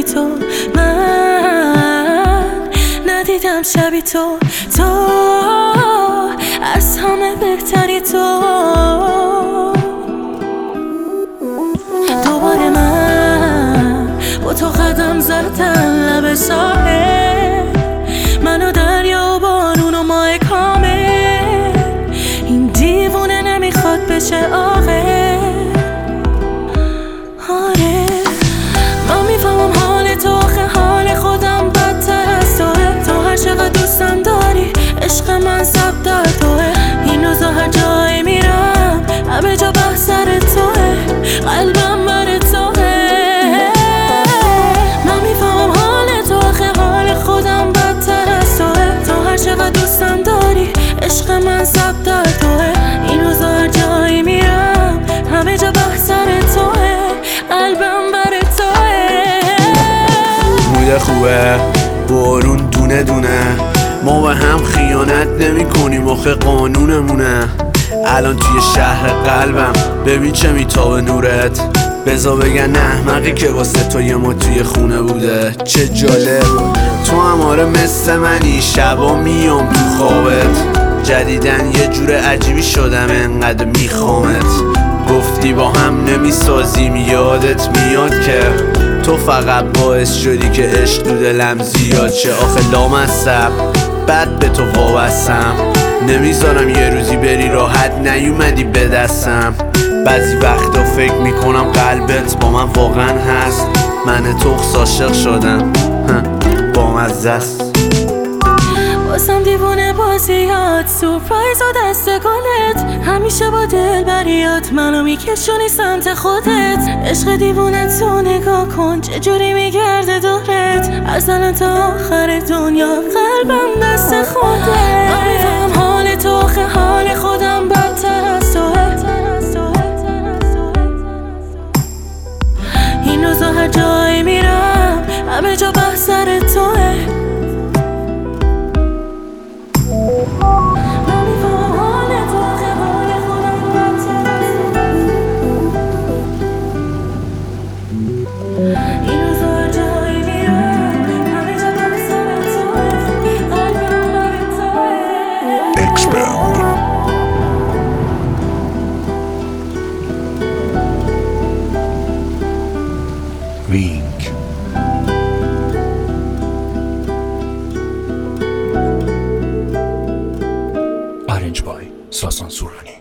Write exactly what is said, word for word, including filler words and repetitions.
تو، من ندیدم شبی تو، تو از همه بهتری تو. دوباره من با تو قدم زدم لب ساحل، منو دریا و بارون و ماه کامل. این دیوونه نمیخواد بشه عاقل. آره من میفهمم حال تو، آخه حال خودم بدتر از توه. تو هر چقدر دوستم داری، عشق من ضبط در توه. این روزا هر جایی میرم همه جا بحث سر توه، قلبم بر توه. من میفهمم حال تو، آخه حال خودم بدتر از توه. تو هر چقدر دوستم داری، عشق من ضبط در توه. این روزا هر جایی میرم همه جا بحث سر توه، قلبم بر توه. مود خوبه بارون دونه دونه، ما به هم خیانت نمی کنیم آخه قانونمونه. الان توی شهر قلبم ببین چه میتابه نورت. بزا بگن احمقی که واسه تو یه ما توی خونه بوده. چه جالب تو هم آره مثل منی، شبا میام تو خوابت. جدیدن یه جور عجیبی شدم انقدر میخوامت. گفتی با هم نمیسازیم، یادت میاد که تو فقط باعث شدی که عشق تو دلم زیاد شه. آخه لامصب بد به تو وابستم، نمیذارم یه روزی بری راحت نیومدی به دستم. بعضی وقتا فکر میکنم قلبت با من واقعا هست. من تو عاشق شدم با مزه است. واسم دیوونه بازیات، سورپرایز و دست گلت، همیشه با دل بریات منو میکشونی سمت خودت. عشق دیوونه تو نگاه کن چجوری میگرده دورت، از الان تا آخر دنیا قلبم دست خودت. من میفهم حال تو، آخه حال خودم بدتر از توه. این روزا هر جایی میرم همه جا بحث سر توه. Ring. Arranged by Sasan Surani.